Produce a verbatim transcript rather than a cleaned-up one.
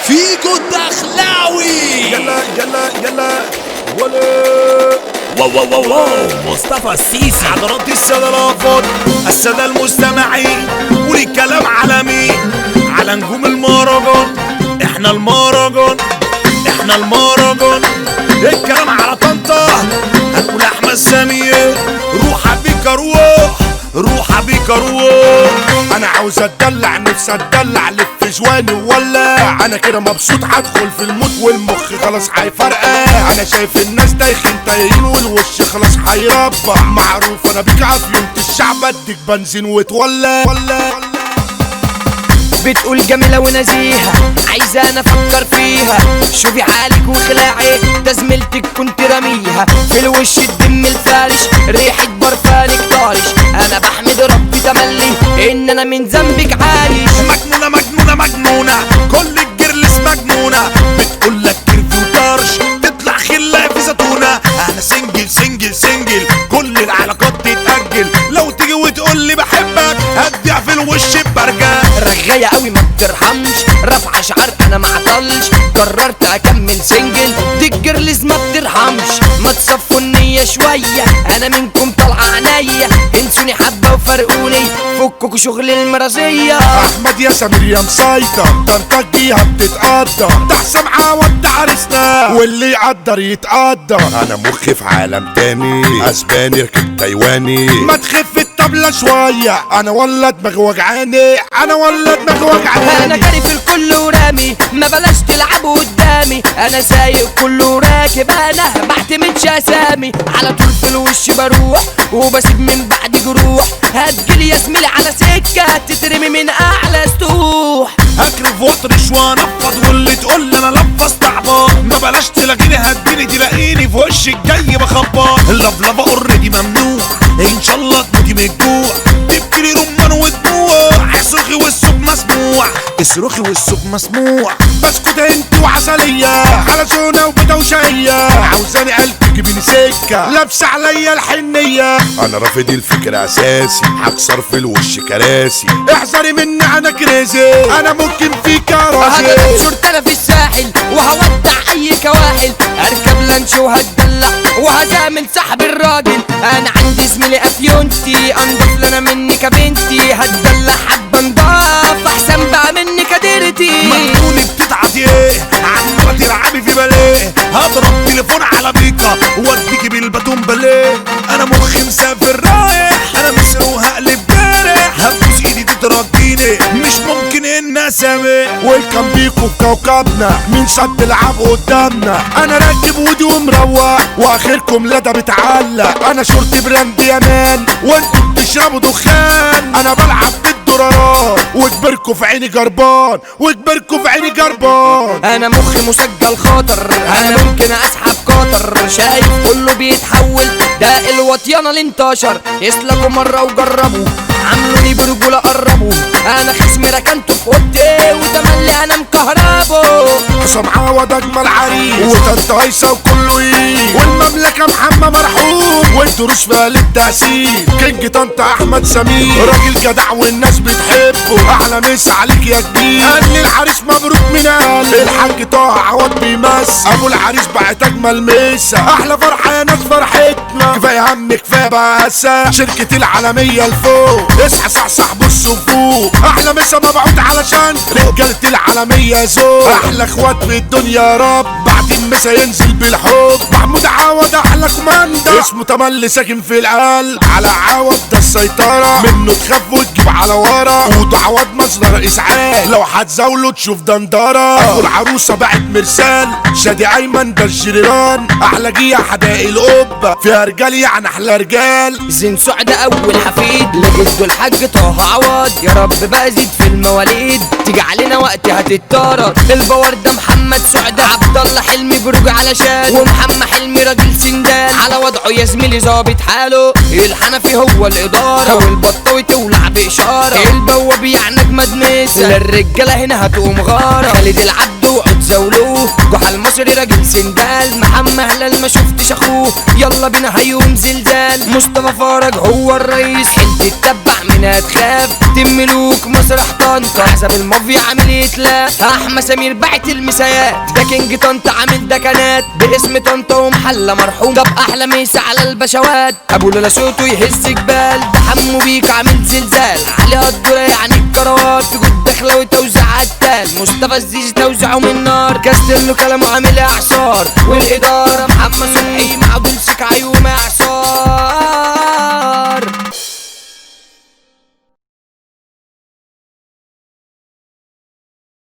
فيكو الدخلاوي. يلا يلا يلا ولا واو واو واو واو مصطفى السيسي. حضرات السادة الأفاضل السادة المستمعين، والكلام على مين؟ على نجوم المهرجان. احنا المهرجان احنا المهرجان. الكلام على طنطا هنقول احمد سمير. روح بيك روح روح بيك روح. انا عاوز اتدلع نفسي اتدلع لف جواني وولع. انا كده مبسوط هدخل في الموت والمخ خلاص هيفرقع. انا شايف الناس دايخين تايهين والوش خلاص هيربع. معروف انا بيك عافية الشعب اديك بنزين وتولع. بتقول جميلة ونزيهة عايزة انا افكر فيها. شوفي حالك وخلاعي ده زميلتك كنت رميها. في الوش الدم الفارش ريحة برفانك طارش. انا بحمد ربي تملي ان انا من ذنبك عايش. مجنونة مجنونة مجنونة كل الجرلس مجنونة. بتقولك كيرفي وطرش تطلع خلة في زتونة. انا سنجل سنجل سنجل كل العلاقات تتأجل. لو تيجي وتقولي بحبك هديها في الوش ببرجة. رغاية قوي ما بترحمش رافعة شعر انا ما عطلش. قررت اكمل سنجل دي الجرلز ما بترحمش. ما تصفوا النية شوية انا منكم طالعة عينيا. انسوني حبة وفرقوني فككوا شغل المرازية. احمد يا سمير يا مسيطر طنطاك بيها بتتقدر. ده حسام عوض ده عرسنا واللي يقدر يتقدر. انا مخي في عالم تاني اسباني ركب تايواني. ما تخف الطبلة شوية انا ولا دماغي وجعاني. انا ولا دماغي وجعاني. انا جاري في الكل ورامي ما بلاش تلعبوا قدامي. انا سايق كله راكب انا بعتمدش اسامي. على طول في الوش بروح وبسيب من بعد جروح. هتجيلي يا زميلي على سكة تترمي من اعلى سطوح. هكرف واطرش وانفض واللي تقول انا لفظ تعبان. ما بلاش تلاقيني هتجيني تلاقيني في وش الجاي بخبط. اللفلفه اوريدي ممنوع ان شاء الله تموتي من الجوع. تبكيلي رمان ودموع اصرخي والسوق مسموع. اصرخي والسوق مسموع. بسكوت انت وعسلية على سونا وبدوشية. عاوزاني قلبي تجيبيني سكة لابسة عليا الحنية. انا رافض الفكر اساسي هكسر في الوش كراسي. احذري مني انا كريزي انا ممكن في كراسي. هجيب صورت انا في الساحل وهودع اي كواحل. اركب لانش وهتدلع وهزامل سحب الراجل. انا عندي زميلي افيونتي انضف لنا مني كبنتي. هتدلع حبة نضاف احسن بقى مني كديرتي. مجنوني بتتعدي ايه عمالة تلعبي في باليه. هضرب تليفون على بيكا واديكي بالباتون باليه. انا مخي مسافر رايح انا مصر وهقلب جارح. هبوس ايدي تترجيني مش ممكن ان اسامح. ويلكم بيكو في كوكبنا مين صد العب قدامنا. انا راكب ودي ومروح واخركم لدى بتعلق. انا شرطي براند يا مان وانتوا بتشربوا دخان. انا بلعب بالدولارات وكبركوا في عيني جربان وكبركوا في عيني جربان. انا مخي مسجل خاطر انا ممكن اسحب قطر. شايف كله بيتحول ده الوطيانة اللي انتشر. يسلكوا مرة وجربوا عملوني برجولة قربوا. انا خصمي ركنته في اوضتي وتملي انا مكهربه. حسام عوض اجمل عريس وطنط هيصة وكله ايه. والمملكة محمد مرحوم والدروس فيها للتأثير. كينج طنط احمد سمير راجل جدع والناس بتحبه. اعلى مسا عليك يا كبير. قال لي العريس مبروك من قلب. الحاج طه عوض بيمس ابو العريس بعت اجمل مسا. احلى فرحة يا ناس فرحتنا. كفاية هم كفاية بقاسة شركة العالمية الفوق. اصحى صحصح بص وفوق. احلى مسا مبعوت علشان رجالة العالمية ذوق. احلى اخوات في الدنيا يا رب بعد المسا ينزل بالحب. محمود عوض احلى كوماندا اسمه تملي ساكن في القلب. على عوض ده السيطرة منه تخاف وتجيب على ورا. وده عوض مصدر اسعاف لو هتزاوله تشوف دندرة. ابو العروسة بعت مرسال شادي ايمن ده الجيران. احلى جية حدائق القبة فيها رجال يعني احلى رجال. زين سعد اول حفيد لجده الحاج طه عوض. يا رب بقى زيد في المواليد تيجي علينا وقت هتتطرد. البور ده محمد سعد عبد الله حلمي بروج علشان. ومحمد حلمي راجل سندان على وضعه يا زميلي ظابط حاله. الحنفي هو الاداره والبطاوي تولع باشاره. البواب يعني اجمد مسا للرجاله هنا هتقوم غاره. خالد العبد وعود زولوه جحا المصري المصري راجل سندال، محمد هلال ما شفتش اخوه، يلا بينا هيقوم زلزال. مصطفى فرج هو الرئيس، حد تتبع منها تخاف، تم ملوك مسرح طنطا، حسب المافيا عامل يتلاف. احمد سمير باعت المسايات، ده كينج طنطا عامل دكنات، باسم طنطا ومحلة مرحوم. طب احلى ميسا على البشوات، ابو لولا صوته يهز جبال، ده حمو بيك عامل زلزال، عليها الدورة يعني الكروات، في جود داخله وتوزيع عالتال، مصطفى الزيزي توزيعه من نار، كاستلو كلامه عامل اعصار، والاداره محمد صبحي مع دول سكعي ومعصار.